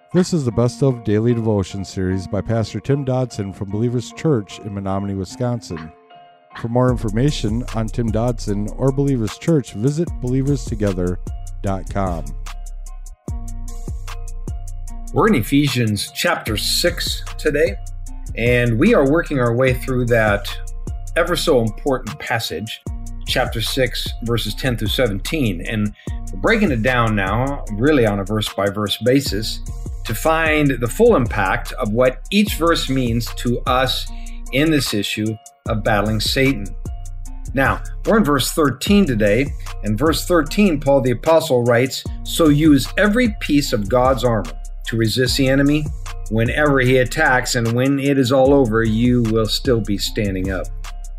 This is the Best of Daily Devotion series by Pastor Tim Dodson from Believers Church in Menominee, Wisconsin. For more information on Tim Dodson or Believers Church, visit believerstogether.com. We're in Ephesians chapter 6 today, and we are working our way through that ever so important passage, chapter 6, verses 10 through 17. And we're breaking it down now, really on a verse-by-verse basis, to find the full impact of what each verse means to us in this issue of battling Satan. Now, we're in verse 13 today, and verse 13, Paul the Apostle writes, "So use every piece of God's armor to resist the enemy whenever he attacks, and when it is all over, you will still be standing up."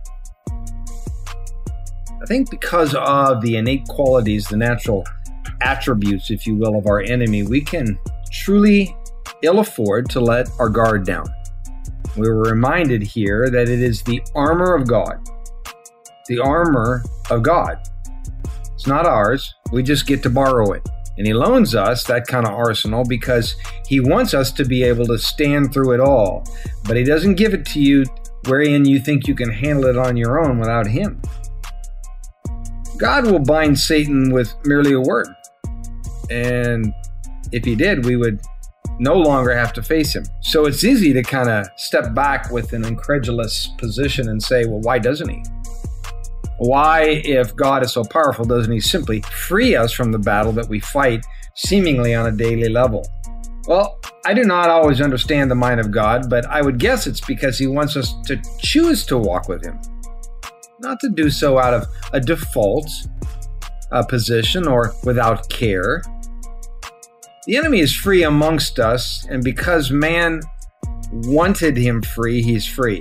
I think because of the innate qualities, the natural attributes, if you will, of our enemy, we can truly ill afford to let our guard down. We were reminded here that it is the armor of God. The armor of God. It's not ours. We just get to borrow it. And he loans us that kind of arsenal because he wants us to be able to stand through it all. But he doesn't give it to you wherein you think you can handle it on your own without him. God will bind Satan with merely a word. And if he did, we would no longer have to face him. So it's easy to kind of step back with an incredulous position and say, well, why doesn't he? Why, if God is so powerful, doesn't he simply free us from the battle that we fight seemingly on a daily level? Well, I do not always understand the mind of God, but I would guess it's because he wants us to choose to walk with him, not to do so out of a default position or without care. The enemy is free amongst us, and because man wanted him free, he's free.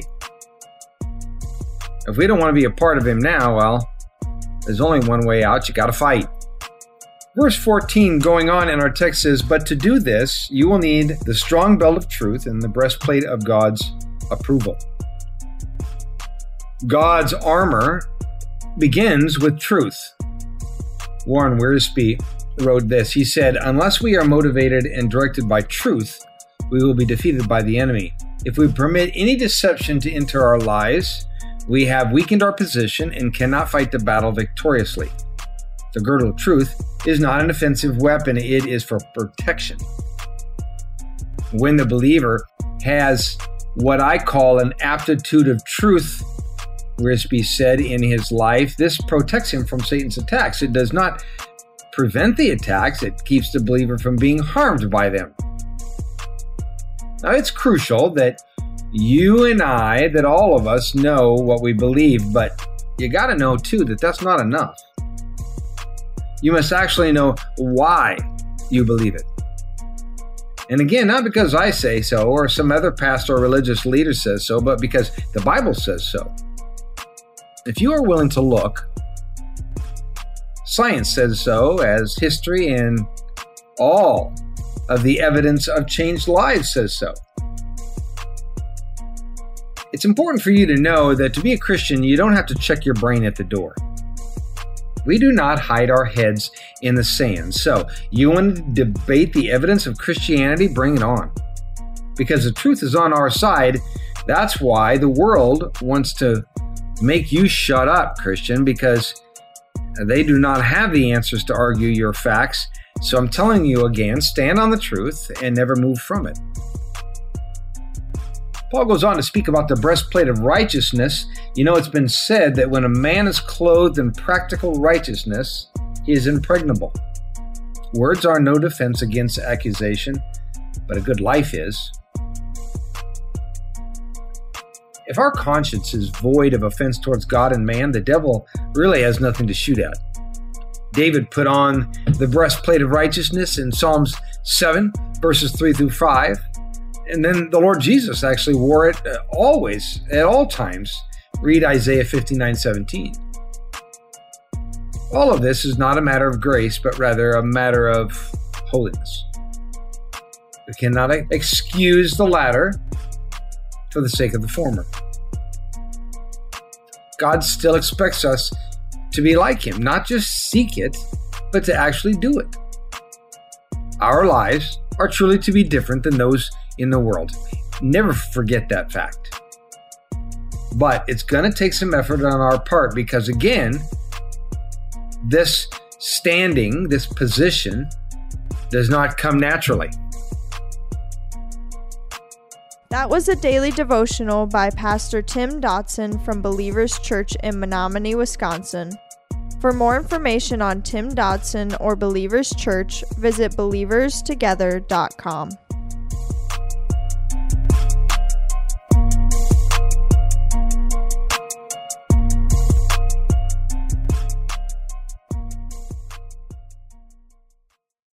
If we don't want to be a part of him now, well, there's only one way out. You got to fight. Verse 14 going on in our text says, "But to do this, you will need the strong belt of truth and the breastplate of God's approval." God's armor begins with truth. Warren Wiersbe wrote this. He said, "Unless we are motivated and directed by truth, we will be defeated by the enemy. If we permit any deception to enter our lives, we have weakened our position and cannot fight the battle victoriously. The girdle of truth is not an offensive weapon, it is for protection." When the believer has what I call an aptitude of truth, Wiersbe said, in his life, this protects him from Satan's attacks. It does not prevent the attacks, it keeps the believer from being harmed by them. Now, it's crucial that you and I, that all of us know what we believe, but you got to know too that that's not enough. You must actually know why you believe it. And again, not because I say so or some other pastor or religious leader says so, but because the Bible says so. If you are willing to look, science says so, as history and all of the evidence of changed lives says so. It's important for you to know that to be a Christian, you don't have to check your brain at the door. We do not hide our heads in the sand. So, you want to debate the evidence of Christianity? Bring it on. Because the truth is on our side. That's why the world wants to make you shut up, Christian, because they do not have the answers to argue your facts. So I'm telling you again, stand on the truth and never move from it. Paul goes on to speak about the breastplate of righteousness. You know, it's been said that when a man is clothed in practical righteousness, he is impregnable. Words are no defense against accusation, but a good life is. If our conscience is void of offense towards God and man, the devil really has nothing to shoot at. David put on the breastplate of righteousness in Psalms 7, verses 3 through 5. And then the Lord Jesus actually wore it always, at all times. Read Isaiah 59:17. All of this is not a matter of grace, but rather a matter of holiness. We cannot excuse the latter for the sake of the former. God still expects us to be like him, not just seek it, but to actually do it. our lives are truly to be different than those in the world. Never forget that fact. But it's going to take some effort on our part because, again, this standing, this position, does not come naturally. That was a daily devotional by Pastor Tim Dodson from Believers Church in Menominee, Wisconsin. For more information on Tim Dodson or Believers Church, visit believerstogether.com.